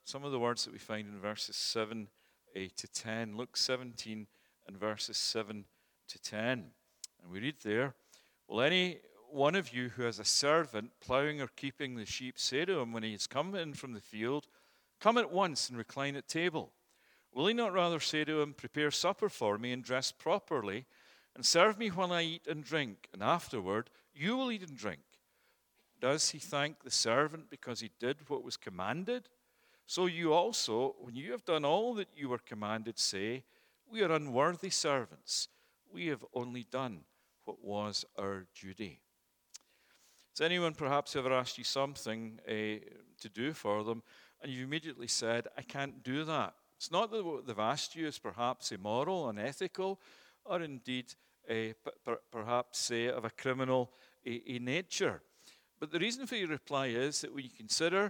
some of the words that we find in verses 7 to 10. Luke 17 and verses 7 to 10. And we read there, "Will any one of you who has a servant plowing or keeping the sheep say to him when he has come in from the field, 'Come at once and recline at table'? Will he not rather say to him, 'Prepare supper for me and dress properly, and serve me while I eat and drink, and afterward you will eat and drink'? Does he thank the servant because he did what was commanded? So you also, when you have done all that you were commanded, say, 'We are unworthy servants. We have only done what was our duty.'" Has anyone perhaps ever asked you something to do for them, and you immediately said, "I can't do that"? It's not that what they've asked you is perhaps immoral, unethical, or indeed perhaps of a criminal nature. But the reason for your reply is that when you consider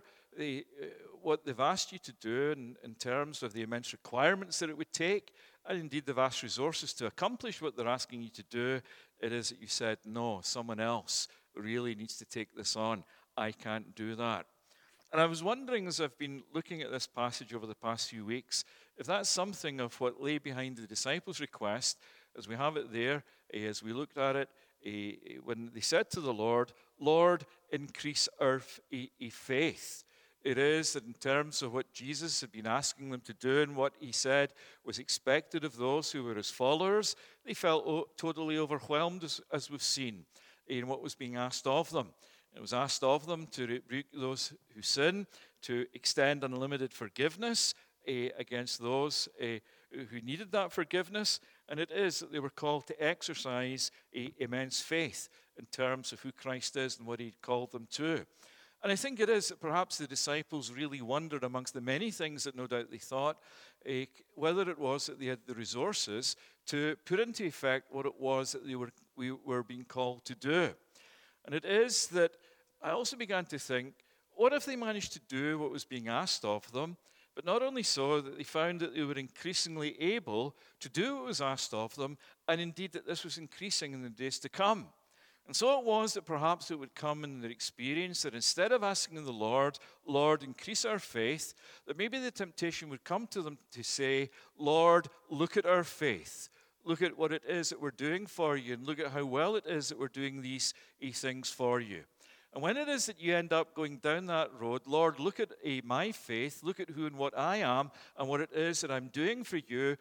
what they've asked you to do in terms of the immense requirements that it would take, and indeed the vast resources to accomplish what they're asking you to do, it is that you said, "No, someone else really needs to take this on. I can't do that." And I was wondering, as I've been looking at this passage over the past few weeks, if that's something of what lay behind the disciples' request, as we have it there, as we looked at it, when they said to the Lord, "Lord, increase our faith." It is that in terms of what Jesus had been asking them to do and what he said was expected of those who were his followers, they felt totally overwhelmed, as we've seen, in what was being asked of them. It was asked of them to rebuke those who sin, to extend unlimited forgiveness against those who needed that forgiveness. And it is that they were called to exercise immense faith in terms of who Christ is and what he'd called them to. And I think it is that perhaps the disciples really wondered, amongst the many things that no doubt they thought, whether it was that they had the resources to put into effect what it was that we were being called to do. And it is that I also began to think, what if they managed to do what was being asked of them, but not only so, that they found that they were increasingly able to do what was asked of them, and indeed that this was increasing in the days to come. And so it was that perhaps it would come in their experience that instead of asking the Lord, "Lord, increase our faith," that maybe the temptation would come to them to say, "Lord, look at our faith. Look at what it is that we're doing for you, and look at how well it is that we're doing these things for you." And when it is that you end up going down that road, "Lord, look at my faith, look at who and what I am, and what it is that I'm doing for you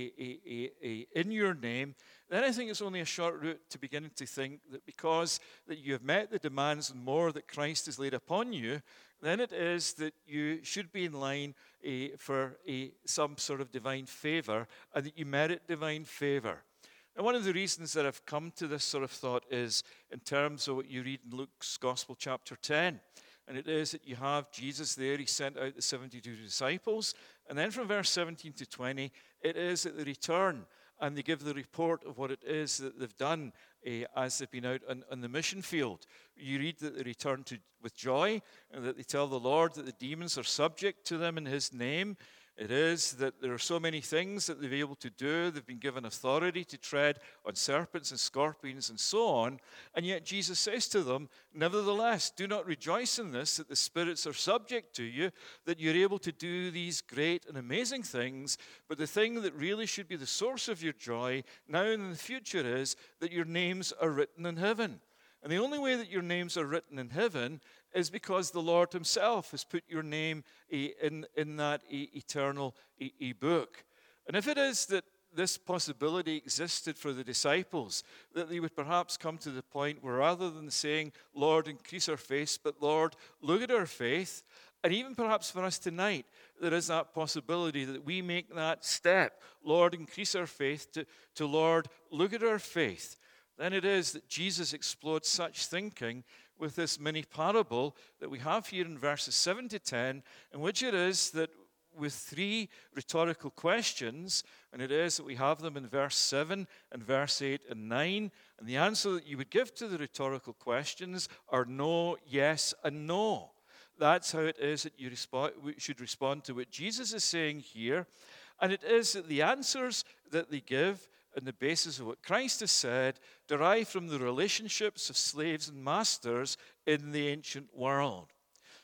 in your name," then I think it's only a short route to beginning to think that because that you have met the demands and more that Christ has laid upon you, then it is that you should be in line for some sort of divine favor, and that you merit divine favor. And one of the reasons that I've come to this sort of thought is in terms of what you read in Luke's Gospel chapter 10. And it is that you have Jesus there, he sent out the 72 disciples. And then from verse 17 to 20, it is that they return and they give the report of what it is that they've done as they've been out on the mission field. You read that they return with joy, and that they tell the Lord that the demons are subject to them in his name. It is that there are so many things that they've been able to do. They've been given authority to tread on serpents and scorpions and so on. And yet Jesus says to them, "Nevertheless, do not rejoice in this, that the spirits are subject to you, that you're able to do these great and amazing things. But the thing that really should be the source of your joy now and in the future is that your names are written in heaven." And the only way that your names are written in heaven is because the Lord himself has put your name in that eternal book. And if it is that this possibility existed for the disciples, that they would perhaps come to the point where rather than saying, "Lord, increase our faith," but "Lord, look at our faith," and even perhaps for us tonight, there is that possibility that we make that step, "Lord, increase our faith," to "Lord, look at our faith." Then it is that Jesus explodes such thinking with this mini parable that we have here in verses 7 to 10, in which it is that with three rhetorical questions, and it is that we have them in verse 7 and verse 8 and 9, and the answer that you would give to the rhetorical questions are no, yes, and no. That's how it is that we should respond to what Jesus is saying here. And it is that the answers that they give on the basis of what Christ has said derive from the relationships of slaves and masters in the ancient world.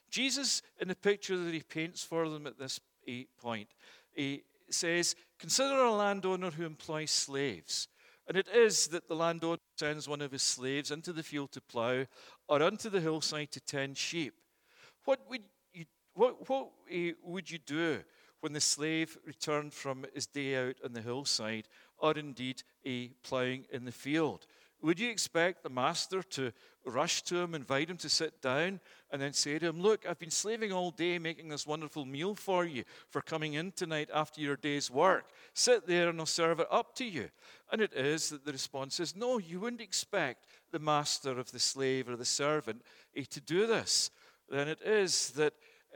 Jesus, in the picture that he paints for them at this point, he says, consider a landowner who employs slaves. And it is that the landowner sends one of his slaves into the field to plow or onto the hillside to tend sheep. What would you do when the slave returned from his day out on the hillside, or indeed ploughing in the field? Would you expect the master to rush to him, invite him to sit down, and then say to him, look, I've been slaving all day making this wonderful meal for you for coming in tonight after your day's work. Sit there and I'll serve it up to you. And it is that the response is, no, you wouldn't expect the master of the slave or the servant to do this. Then it is that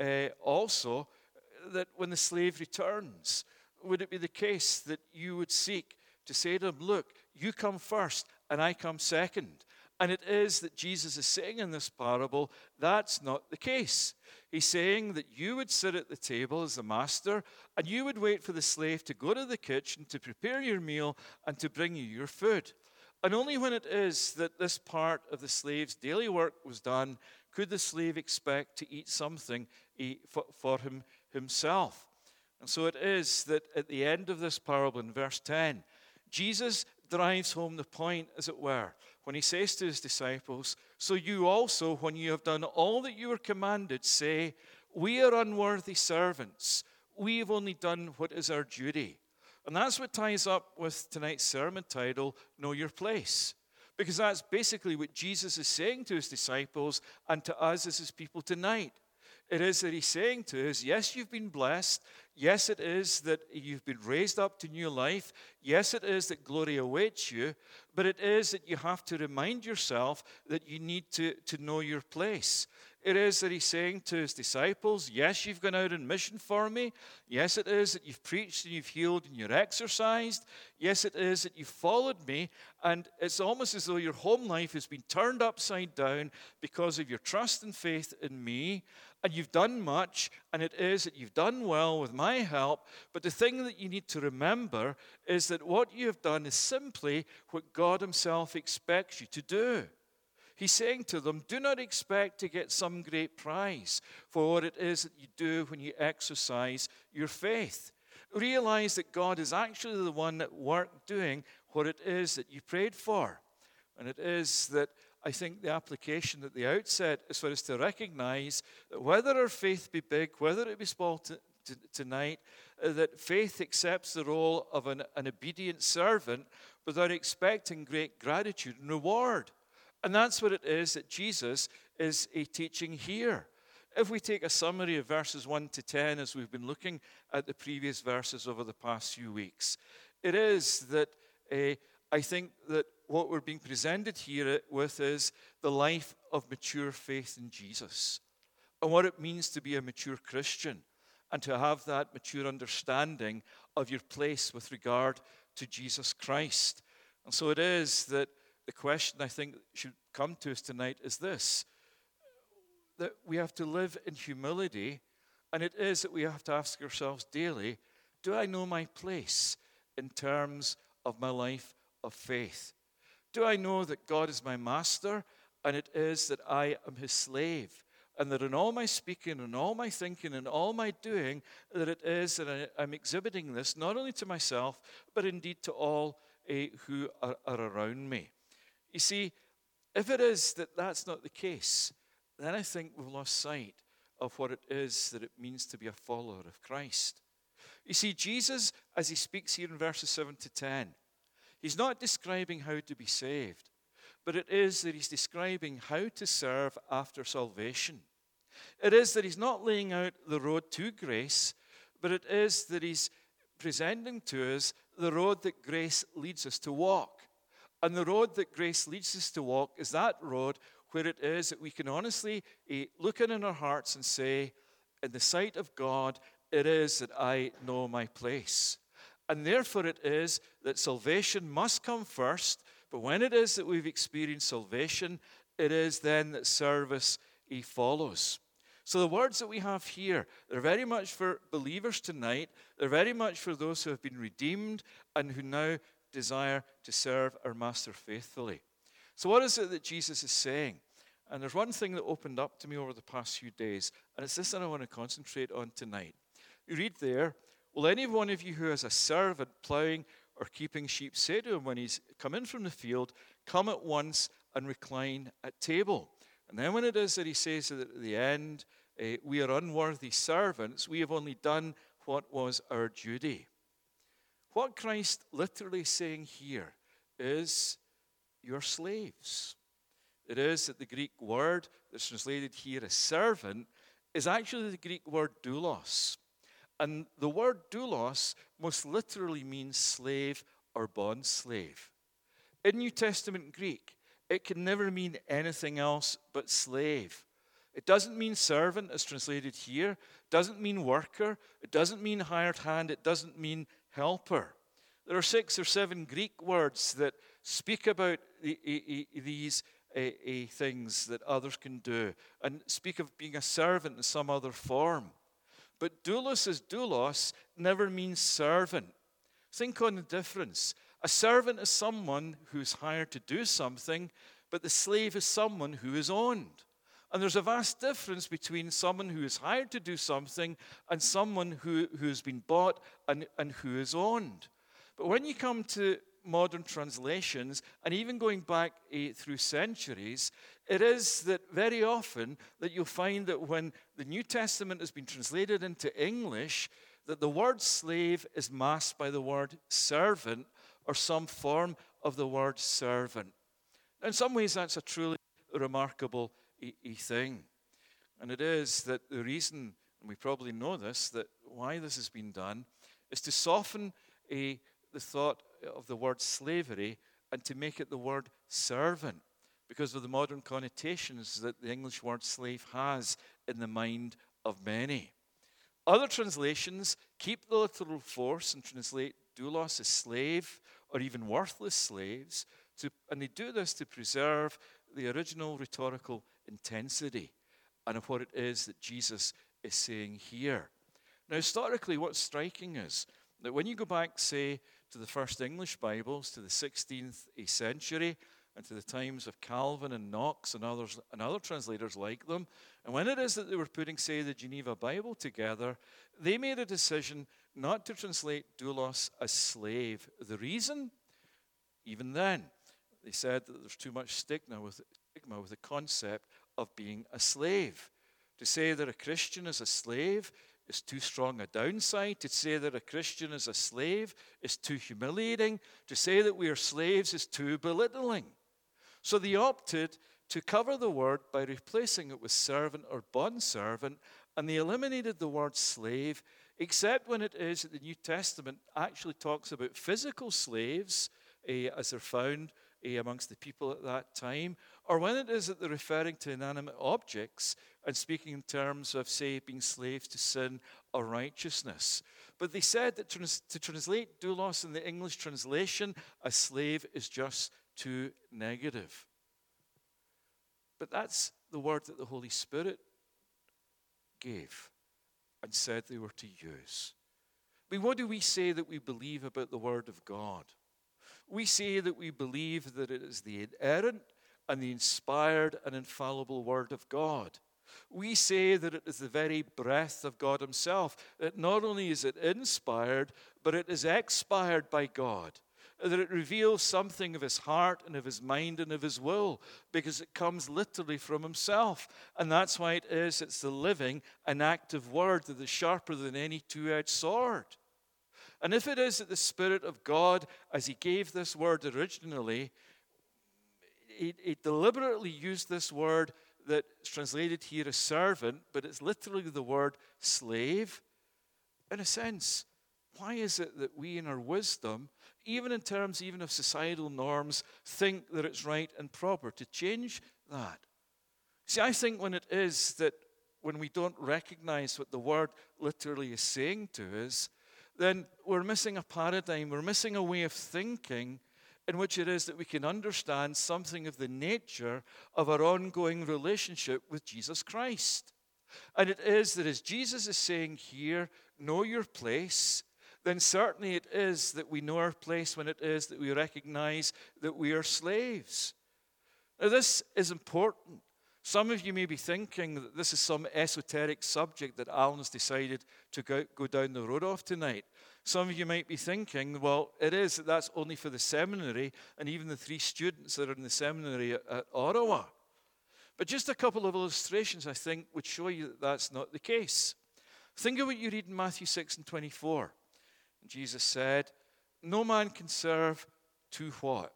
also that when the slave returns, would it be the case that you would seek to say to him, look, you come first and I come second? And it is that Jesus is saying in this parable, that's not the case. He's saying that you would sit at the table as the master and you would wait for the slave to go to the kitchen to prepare your meal and to bring you your food. And only when it is that this part of the slave's daily work was done could the slave expect to eat something for himself. And so it is that at the end of this parable in verse 10, Jesus drives home the point, as it were, when he says to his disciples, so you also, when you have done all that you were commanded, say, we are unworthy servants. We have only done what is our duty. And that's what ties up with tonight's sermon title, Know Your Place. Because that's basically what Jesus is saying to his disciples and to us as his people tonight. It is that he's saying to us, yes, you've been blessed. Yes, it is that you've been raised up to new life. Yes, it is that glory awaits you. But it is that you have to remind yourself that you need to know your place. It is that he's saying to his disciples, yes, you've gone out on mission for me. Yes, it is that you've preached and you've healed and you're exercised. Yes, it is that you've followed me. And it's almost as though your home life has been turned upside down because of your trust and faith in me. And you've done much, and it is that you've done well with my help. But the thing that you need to remember is that what you have done is simply what God himself expects you to do. He's saying to them, do not expect to get some great prize for what it is that you do when you exercise your faith. Realize that God is actually the one at work doing what it is that you prayed for. And it is that I think the application at the outset is for us to recognize that whether our faith be big, whether it be small tonight, that faith accepts the role of an obedient servant without expecting great gratitude and reward. And that's what it is that Jesus is teaching here. If we take a summary of verses 1 to 10, as we've been looking at the previous verses over the past few weeks, it is that I think that what we're being presented here with is the life of mature faith in Jesus and what it means to be a mature Christian and to have that mature understanding of your place with regard to Jesus Christ. And so it is that the question I think should come to us tonight is this, that we have to live in humility, and it is that we have to ask ourselves daily, do I know my place in terms of my life of faith? Do I know that God is my master, and it is that I am his slave, and that in all my speaking and all my thinking and all my doing, that it is that I'm exhibiting this not only to myself, but indeed to all who are around me. You see, if it is that that's not the case, then I think we've lost sight of what it is that it means to be a follower of Christ. You see, Jesus, as he speaks here in verses 7 to 10, he's not describing how to be saved, but it is that he's describing how to serve after salvation. It is that he's not laying out the road to grace, but it is that he's presenting to us the road that grace leads us to walk. And the road that grace leads us to walk is that road where it is that we can honestly look in our hearts and say, in the sight of God, it is that I know my place. And therefore it is that salvation must come first, but when it is that we've experienced salvation, it is then that service follows. So the words that we have here, they're very much for believers tonight. They're very much for those who have been redeemed and who now desire to serve our Master faithfully. So what is it that Jesus is saying? And there's one thing that opened up to me over the past few days, and it's this that I want to concentrate on tonight. You read there, will any one of you who has a servant plowing or keeping sheep say to him when he's come in from the field, come at once and recline at table? And then when it is that he says at the end, we are unworthy servants, we have only done what was our duty. What Christ literally is saying here is, you're slaves. It is that the Greek word that's translated here as servant is actually the Greek word doulos. And the word doulos most literally means slave or bond slave. In New Testament Greek, it can never mean anything else but slave. It doesn't mean servant as translated here. It doesn't mean worker. It doesn't mean hired hand. It doesn't mean helper. There are 6 or 7 Greek words that speak about these things that others can do and speak of being a servant in some other form. But doulos as doulos never means servant. Think on the difference. A servant is someone who's hired to do something, but the slave is someone who is owned. And there's a vast difference between someone who is hired to do something and someone who has been bought and who is owned. But when you come to modern translations, and even going back through centuries, it is that very often that you'll find that when the New Testament has been translated into English, that the word slave is masked by the word servant or some form of the word servant. In some ways, that's a truly remarkable thing. And it is that the reason, and we probably know this, that why this has been done, is to soften the thought of the word slavery and to make it the word servant because of the modern connotations that the English word slave has in the mind of many. Other translations keep the literal force and translate doulos as slave or even worthless slaves, and they do this to preserve the original rhetorical intensity and of what it is that Jesus is saying here. Now, historically, what's striking is that when you go back, say, to the first English Bibles, to the 16th century, and to the times of Calvin and Knox and others and other translators like them, and when it is that they were putting, say, the Geneva Bible together, they made a decision not to translate doulos as slave. The reason? Even then, they said that there's too much stigma with the concept of being a slave. To say that a Christian is a slave is too strong a downside. To say that a Christian is a slave is too humiliating. To say that we are slaves is too belittling. So they opted to cover the word by replacing it with servant or bondservant, and they eliminated the word slave, except when it is that the New Testament actually talks about physical slaves as they're found amongst the people at that time, or when it is that they're referring to inanimate objects and speaking in terms of, say, being slaves to sin or righteousness. But they said that to translate doulos in the English translation as slave is just too negative. But that's the word that the Holy Spirit gave and said they were to use. I mean, what do we say that we believe about the Word of God? We say that we believe that it is the inerrant and the inspired and infallible Word of God. We say that it is the very breath of God Himself, that not only is it inspired, but it is expired by God, that it reveals something of His heart and of His mind and of His will, because it comes literally from Himself. And that's why it's the living and active Word that is sharper than any two-edged sword. And if it is that the Spirit of God, as He gave this word originally, He deliberately used this word that's translated here as servant, but it's literally the word slave. In a sense, why is it that we in our wisdom, even in terms even of societal norms, think that it's right and proper to change that? See, I think when it is that when we don't recognize what the word literally is saying to us, then we're missing a paradigm, we're missing a way of thinking in which it is that we can understand something of the nature of our ongoing relationship with Jesus Christ. And it is that as Jesus is saying here, know your place, then certainly it is that we know our place when it is that we recognize that we are slaves. Now this is important Some of you may be thinking that this is some esoteric subject that Alan's decided to go down the road of tonight. Some of you might be thinking, well, it is, that's only for the seminary and even the 3 students that are in the seminary at Ottawa. But just a couple of illustrations, I think, would show you that that's not the case. Think of what you read in Matthew 6:24. Jesus said, no man can serve 2 what?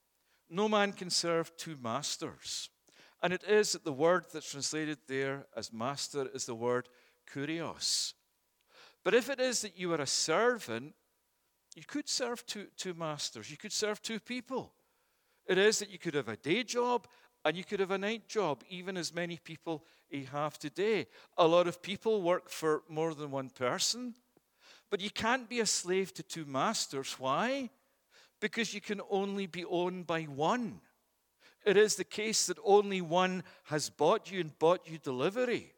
No man can serve 2 masters. And it is that the word that's translated there as master is the word kurios. But if it is that you are a servant, you could serve two masters. You could serve 2 people. It is that you could have a day job and you could have a night job, even as many people have today. A lot of people work for more than one person, but you can't be a slave to 2 masters. Why? Because you can only be owned by one. It is the case that only one has bought you and bought you delivery.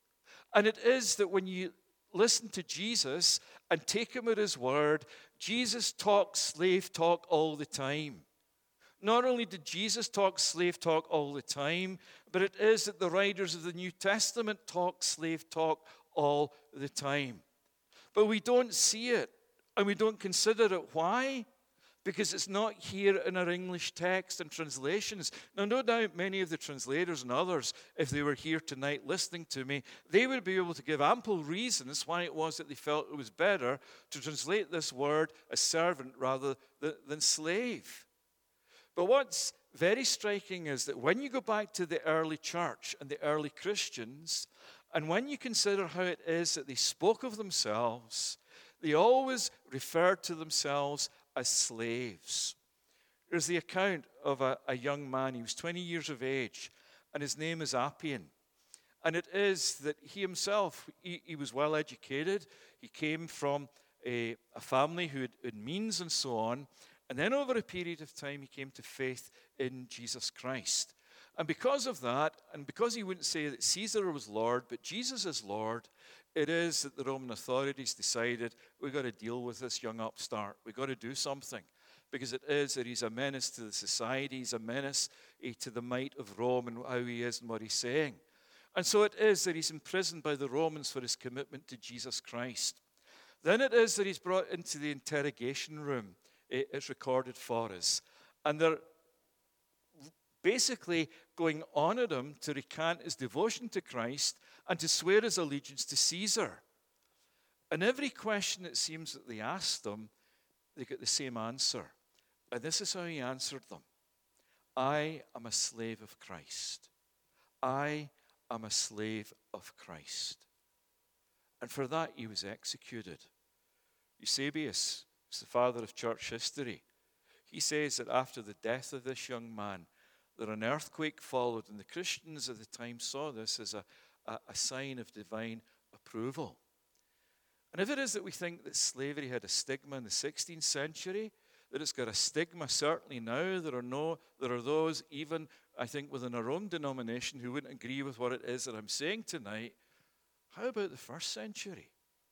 And it is that when you listen to Jesus and take him at his word, Jesus talks slave talk all the time. Not only did Jesus talk slave talk all the time, but it is that the writers of the New Testament talk slave talk all the time. But we don't see it and we don't consider it. Why? Because it's not here in our English text and translations. Now, no doubt many of the translators and others, if they were here tonight listening to me, they would be able to give ample reasons why it was that they felt it was better to translate this word as servant rather than slave. But what's very striking is that when you go back to the early church and the early Christians, and when you consider how it is that they spoke of themselves, they always referred to themselves as slaves. There's the account of a young man. He was 20 years of age, and his name is Appian. And it is that he himself, he was well educated. He came from a family who had means and so on. And then over a period of time, he came to faith in Jesus Christ. And because of that, and because he wouldn't say that Caesar was Lord, but Jesus is Lord, it is that the Roman authorities decided, we've got to deal with this young upstart. We've got to do something. Because it is that he's a menace to the society. He's a menace to the might of Rome and how he is and what he's saying. And so it is that he's imprisoned by the Romans for his commitment to Jesus Christ. Then it is that he's brought into the interrogation room. It's recorded for us. And they're basically going on at him to recant his devotion to Christ and to swear his allegiance to Caesar. And every question it seems that they asked him, they got the same answer. And this is how he answered them. I am a slave of Christ. I am a slave of Christ. And for that he was executed. Eusebius is the father of church history. He says that after the death of this young man, that an earthquake followed, and the Christians at the time saw this as a sign of divine approval. And if it is that we think that slavery had a stigma in the 16th century, that it's got a stigma certainly now, there are those even, I think, within our own denomination who wouldn't agree with what it is that I'm saying tonight. How about the first century?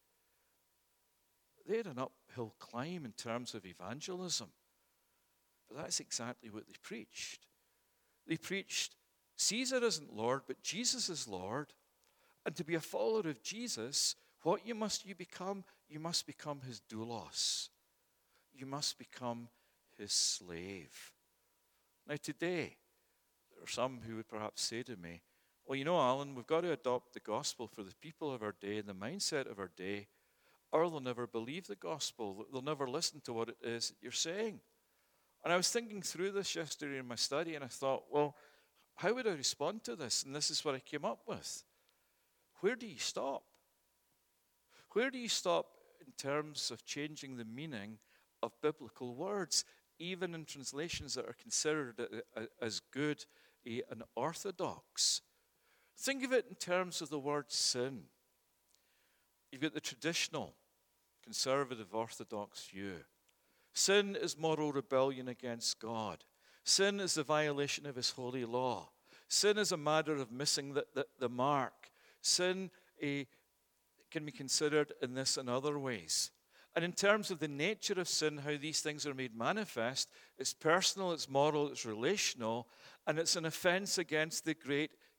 They had an uphill climb in terms of evangelism. But that's exactly what they preached. They preached, Caesar isn't Lord, but Jesus is Lord. And to be a follower of Jesus, what must you become? You must become his doulos. You must become his slave. Now today, there are some who would perhaps say to me, well, you know, Alan, we've got to adopt the gospel for the people of our day and the mindset of our day, or they'll never believe the gospel. They'll never listen to what it is that you're saying. And I was thinking through this yesterday in my study, and I thought, well, how would I respond to this? And this is what I came up with. Where do you stop? Where do you stop in terms of changing the meaning of biblical words, even in translations that are considered as good and orthodox? Think of it in terms of the word sin. You've got the traditional, conservative, orthodox view. Sin is moral rebellion against God. Sin is the violation of his holy law. Sin is a matter of missing the mark. Sin can be considered in this and other ways. And in terms of the nature of sin, how these things are made manifest, it's personal, it's moral, it's relational, and it's an offense against the great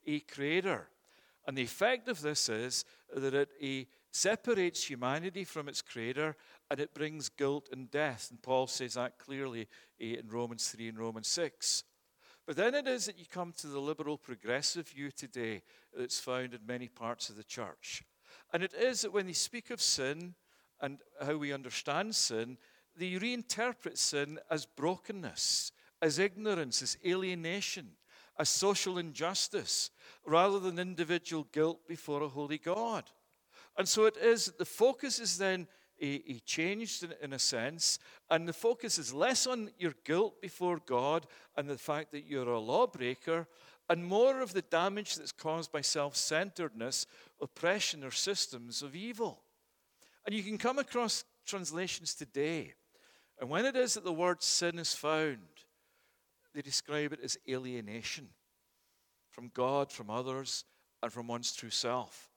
a creator. And the effect of this is that it separates humanity from its creator, and it brings guilt and death. And Paul says that clearly in Romans 3 and Romans 6. But then it is that you come to the liberal progressive view today that's found in many parts of the church. And it is that when they speak of sin and how we understand sin, they reinterpret sin as brokenness, as ignorance, as alienation, as social injustice, rather than individual guilt before a holy God. And so it is that the focus is then changed in a sense, and the focus is less on your guilt before God and the fact that you're a lawbreaker, and more of the damage that's caused by self-centeredness, oppression, or systems of evil. And you can come across translations today, and when it is that the word sin is found, they describe it as alienation from God, from others, and from one's true self.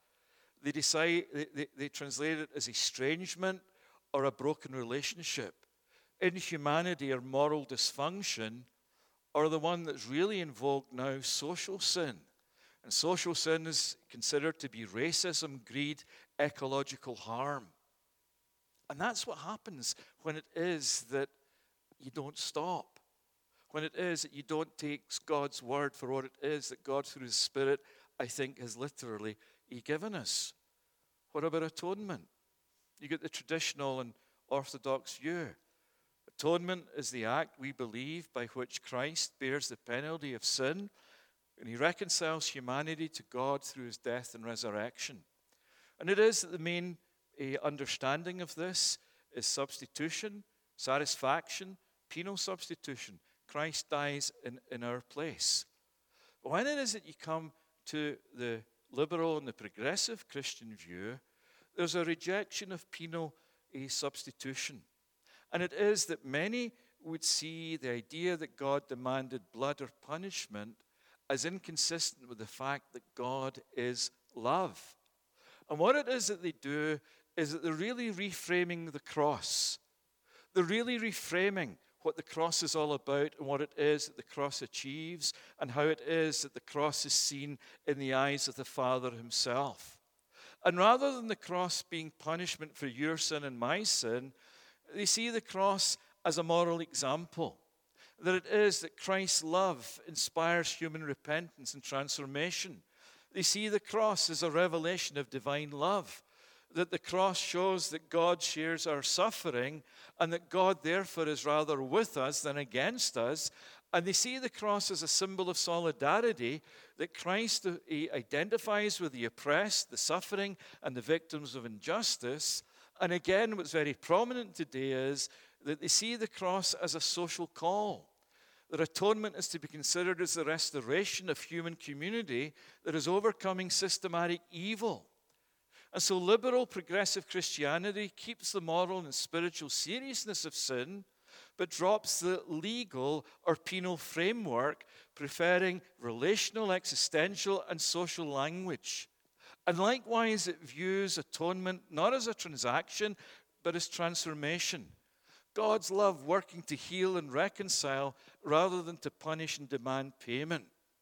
They translate it as estrangement or a broken relationship, inhumanity or moral dysfunction, or the one that's really in vogue now, social sin. And social sin is considered to be racism, greed, ecological harm. And that's what happens when it is that you don't stop. When it is that you don't take God's word for what it is that God through His Spirit, I think, has literally given us. What about atonement? You get the traditional and orthodox view. Atonement is the act, we believe, by which Christ bears the penalty of sin, and He reconciles humanity to God through His death and resurrection. And it is that the main understanding of this is substitution, satisfaction, penal substitution. Christ dies in our place. But when it is that you come to the liberal and the progressive Christian view, there's a rejection of penal substitution. And it is that many would see the idea that God demanded blood or punishment as inconsistent with the fact that God is love. And what it is that they do is that they're really reframing the cross. They're really reframing what the cross is all about and what it is that the cross achieves and how it is that the cross is seen in the eyes of the Father Himself. And rather than the cross being punishment for your sin and my sin, they see the cross as a moral example. That it is that Christ's love inspires human repentance and transformation. They see the cross as a revelation of divine love. That the cross shows that God shares our suffering and that God therefore is rather with us than against us. And they see the cross as a symbol of solidarity, that Christ identifies with the oppressed, the suffering, and the victims of injustice. And again, what's very prominent today is that they see the cross as a social call. That atonement is to be considered as the restoration of human community that is overcoming systematic evil. And so liberal progressive Christianity keeps the moral and spiritual seriousness of sin, but drops the legal or penal framework, preferring relational, existential, and social language. And likewise, it views atonement not as a transaction, but as transformation. God's love working to heal and reconcile rather than to punish and demand payment.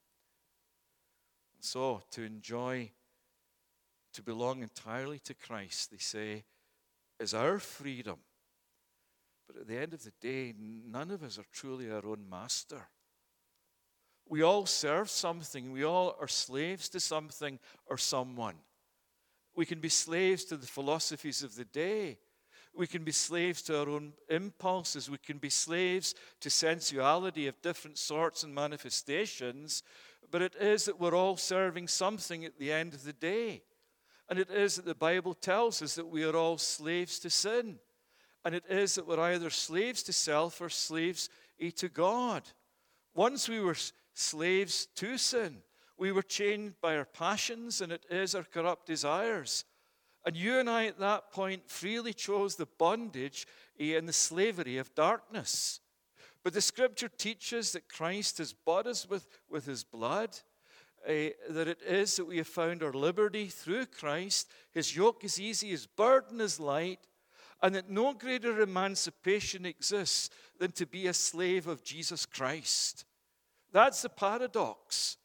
So, to enjoy, to belong entirely to Christ, they say, is our freedom. But at the end of the day, none of us are truly our own master. We all serve something. We all are slaves to something or someone. We can be slaves to the philosophies of the day. We can be slaves to our own impulses. We can be slaves to sensuality of different sorts and manifestations. But it is that we're all serving something at the end of the day. And it is that the Bible tells us that we are all slaves to sin. And it is that we're either slaves to self or slaves to God. Once we were slaves to sin. We were chained by our passions, and it is our corrupt desires. And you and I at that point freely chose the bondage and the slavery of darkness. But the Scripture teaches that Christ has bought us with His blood, that it is that we have found our liberty through Christ. His yoke is easy, His burden is light, and that no greater emancipation exists than to be a slave of Jesus Christ. That's the paradox.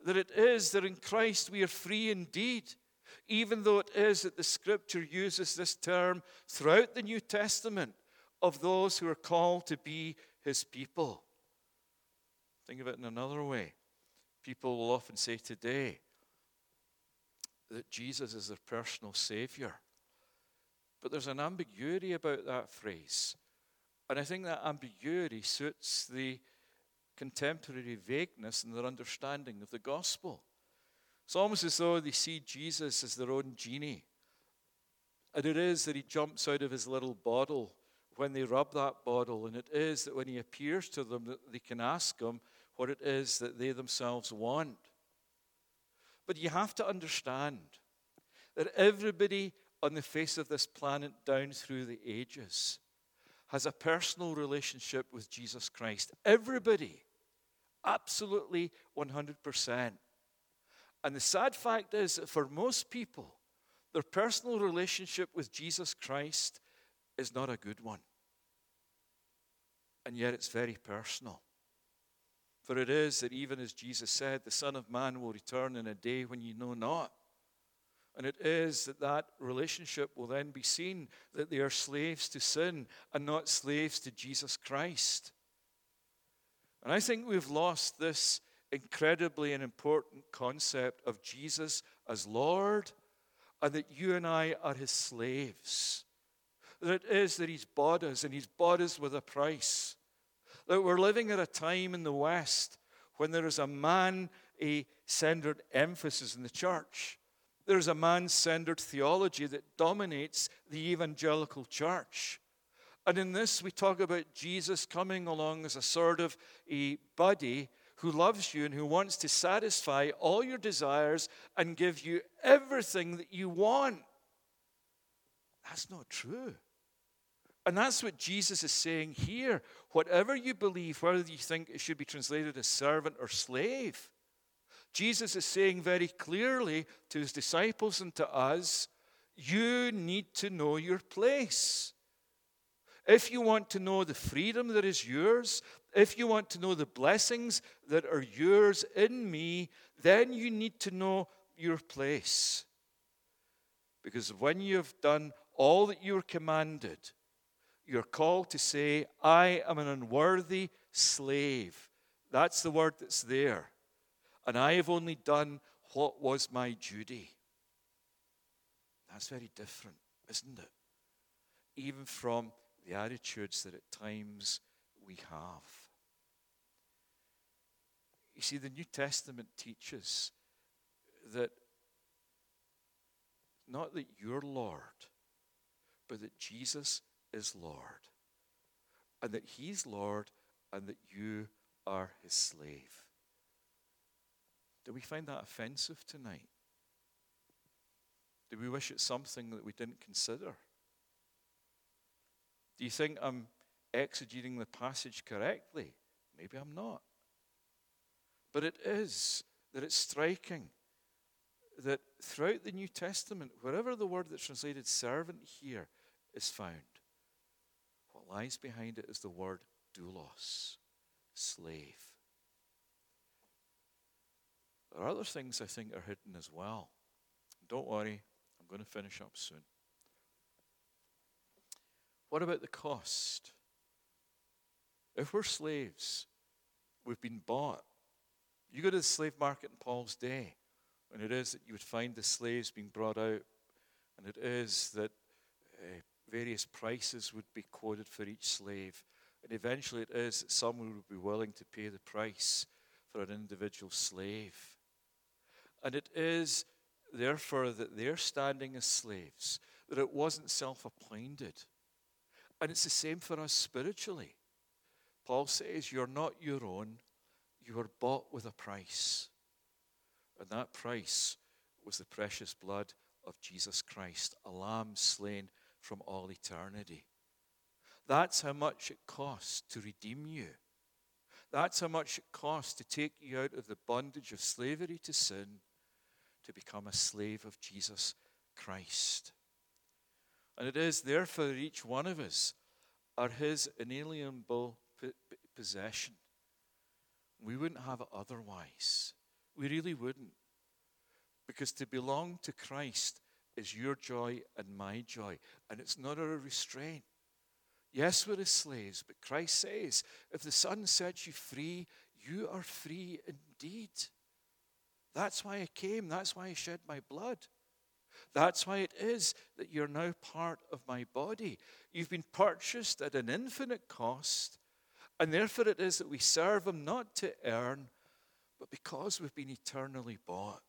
that it is that in Christ we are free indeed, even though it is that the Scripture uses this term throughout the New Testament of those who are called to be his people. Think of it in another way. People will often say today that Jesus is their personal Savior. But there's an ambiguity about that phrase. And I think that ambiguity suits the contemporary vagueness in their understanding of the gospel. It's almost as though they see Jesus as their own genie. And it is that he jumps out of his little bottle when they rub that bottle. And it is that when he appears to them, that they can ask him what it is that they themselves want. But you have to understand that everybody on the face of this planet down through the ages has a personal relationship with Jesus Christ. Everybody. Absolutely 100%. And the sad fact is that for most people, their personal relationship with Jesus Christ is not a good one. And yet it's very personal. For it is that even as Jesus said, the Son of Man will return in a day when you know not. And it is that that relationship will then be seen that they are slaves to sin and not slaves to Jesus Christ. And I think we've lost this incredibly and important concept of Jesus as Lord, and that you and I are his slaves. That it is that he's bought us, and he's bought us with a price. That we're living at a time in the West when there is a man-centered emphasis in the church. There's a man-centered theology that dominates the evangelical church. And in this, we talk about Jesus coming along as a sort of a buddy who loves you and who wants to satisfy all your desires and give you everything that you want. That's not true. And that's what Jesus is saying here. Whatever you believe, whether you think it should be translated as servant or slave, Jesus is saying very clearly to his disciples and to us, you need to know your place. If you want to know the freedom that is yours, if you want to know the blessings that are yours in me, then you need to know your place. Because when you have done all that you are commanded, you're called to say, I am an unworthy slave. That's the word that's there. And I have only done what was my duty. That's very different, isn't it? Even from the attitudes that at times we have. You see, the New Testament teaches that not that you're Lord, but that Jesus is Lord. And that he's Lord and that you are his slave. Do we find that offensive tonight? Do we wish it's something that we didn't consider? Do you think I'm exegeting the passage correctly? Maybe I'm not. But it is that it's striking that throughout the New Testament, wherever the word that's translated servant here is found, what lies behind it is the word doulos, slave. There are other things I think are hidden as well. Don't worry, I'm going to finish up soon. What about the cost? If we're slaves, we've been bought. You go to the slave market in Paul's day, and it is that you would find the slaves being brought out, and it is that various prices would be quoted for each slave, and eventually it is that someone would be willing to pay the price for an individual slave. And it is therefore that they're standing as slaves, that it wasn't self-appointed. And it's the same for us spiritually. Paul says, you're not your own, you were bought with a price. And that price was the precious blood of Jesus Christ, a lamb slain from all eternity. That's how much it costs to redeem you. That's how much it costs to take you out of the bondage of slavery to sin to become a slave of Jesus Christ. And it is therefore that each one of us are his inalienable possession. We wouldn't have it otherwise. We really wouldn't. Because to belong to Christ is your joy and my joy. And it's not a restraint. Yes, we're his slaves, but Christ says, if the Son sets you free, you are free indeed. That's why I came. That's why I shed my blood. That's why it is that you're now part of my body. You've been purchased at an infinite cost, and therefore it is that we serve him not to earn, but because we've been eternally bought.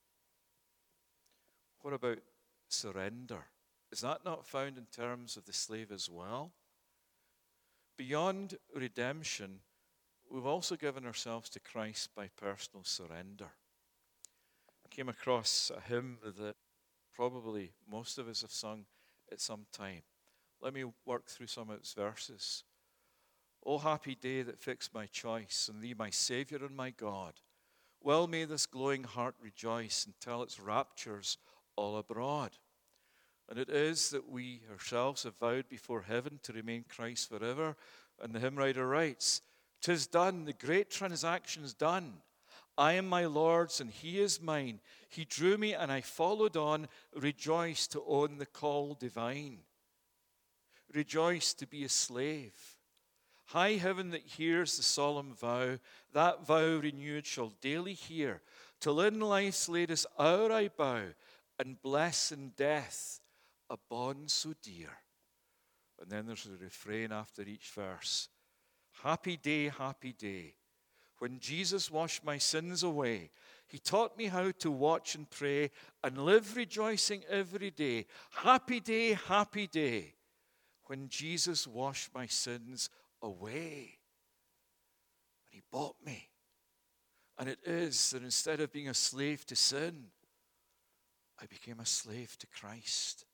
What about surrender? Is that not found in terms of the slave as well? Beyond redemption, we've also given ourselves to Christ by personal surrender. I came across a hymn that probably most of us have sung at some time. Let me work through some of its verses. O happy day that fixed my choice on thee, my Saviour and my God. Well may this glowing heart rejoice and tell its raptures all abroad. And it is that we ourselves have vowed before heaven to remain Christ forever. And the hymn writer writes, "'Tis done, the great transaction's done. I am my Lord's and he is mine. He drew me and I followed on. Rejoice to own the call divine. Rejoice to be a slave. High heaven that hears the solemn vow, that vow renewed shall daily hear. Till in life's latest hour I bow, and bless in death a bond so dear." And then there's a refrain after each verse. Happy day, when Jesus washed my sins away. He taught me how to watch and pray and live rejoicing every day. Happy day, when Jesus washed my sins away. And he bought me. And it is that instead of being a slave to sin, I became a slave to Christ.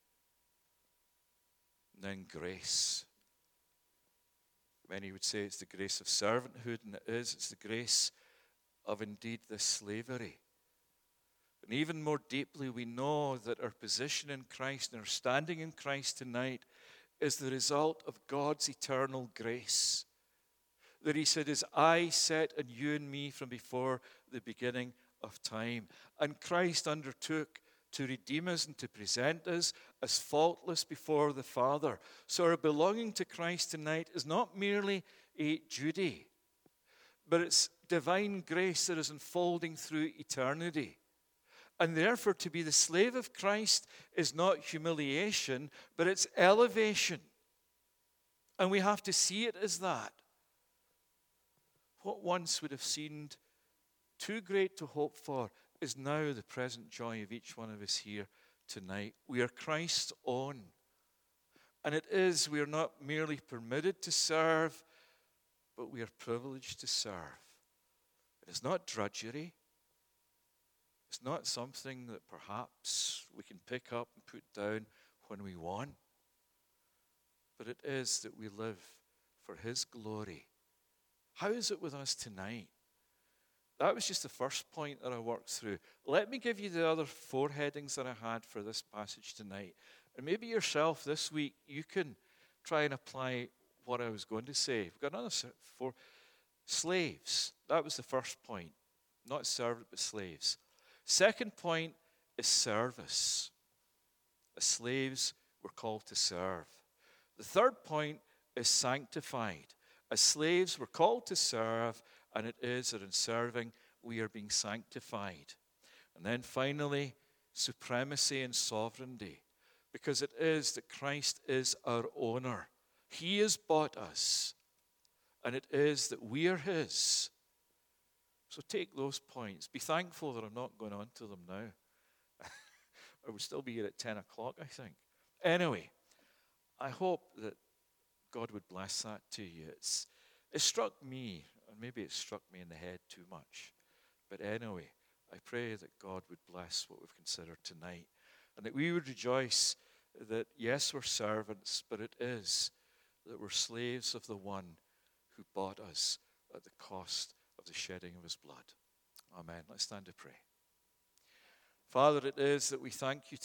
And then grace. Many would say it's the grace of servanthood, and it is. It's the grace of indeed this slavery. And even more deeply, we know that our position in Christ and our standing in Christ tonight is the result of God's eternal grace. That he said, "His eye set on you and me from before the beginning of time." And Christ undertook to redeem us and to present us as faultless before the Father. So our belonging to Christ tonight is not merely a duty, but it's divine grace that is unfolding through eternity. And therefore, to be the slave of Christ is not humiliation, but it's elevation. And we have to see it as that. What once would have seemed too great to hope for is now the present joy of each one of us here tonight. We are Christ's own. And it is, we are not merely permitted to serve, but we are privileged to serve. It is not drudgery. It's not something that perhaps we can pick up and put down when we want. But it is that we live for his glory. How is it with us tonight? That was just the first point that I worked through. Let me give you the other 4 headings that I had for this passage tonight. And maybe yourself this week, you can try and apply what I was going to say. We've got another 4. Slaves. That was the first point. Not servant, but slaves. Second point is service. As slaves, we're called to serve. The third point is sanctified. As slaves, we're called to serve, and it is that in serving, we are being sanctified. And then finally, supremacy and sovereignty, because it is that Christ is our owner. He has bought us, and it is that we are his. So take those points. Be thankful that I'm not going on to them now. I would still be here at 10 o'clock, I think. Anyway, I hope that God would bless that to you. It struck me, and maybe it struck me in the head too much. But anyway, I pray that God would bless what we've considered tonight, and that we would rejoice that, yes, we're servants, but it is that we're slaves of the one who bought us at the cost of the shedding of his blood. Amen. Let's stand to pray. Father, it is that we thank you